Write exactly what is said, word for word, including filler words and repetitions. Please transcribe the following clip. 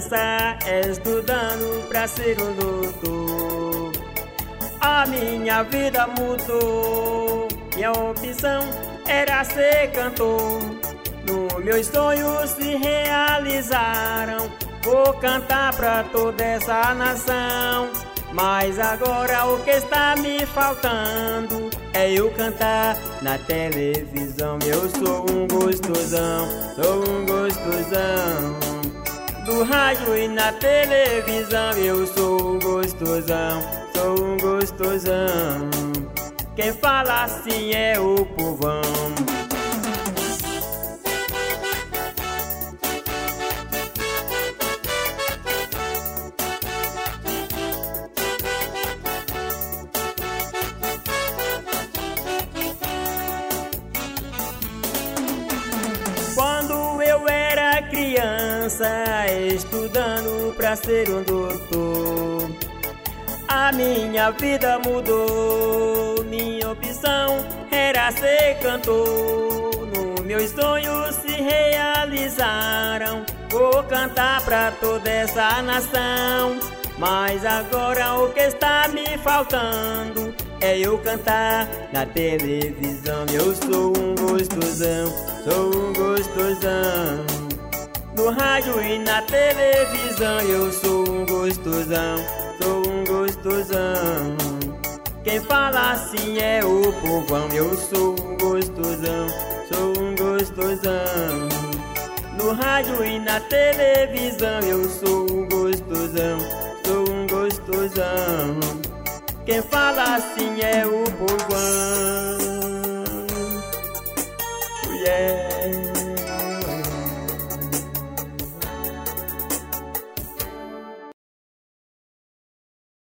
criança, estudando pra ser um doutor. A minha vida mudou, minha opção era ser cantor. No meus sonhos se realizaram, vou cantar pra toda essa nação. Mas agora o que está me faltando é eu cantar na televisão. Eu sou um gostosão, sou um gostosão. Do rádio e na televisão eu sou um gostosão, sou um gostosão. Quem fala assim é o povão. Quando eu era criança, estudando pra ser um doutor, a minha vida mudou, minha opção era ser cantor. No meus sonhos se realizaram, vou cantar pra toda essa nação. Mas agora o que está me faltando é eu cantar na televisão. Eu sou um gostosão, sou um gostosão. No rádio e na televisão eu sou um gostosão, sou um gostosão. Quem fala assim é o povão. Eu sou um gostosão, sou um gostosão. No rádio e na televisão eu sou um gostosão, sou um gostosão. Quem fala assim é o povão. Yeah.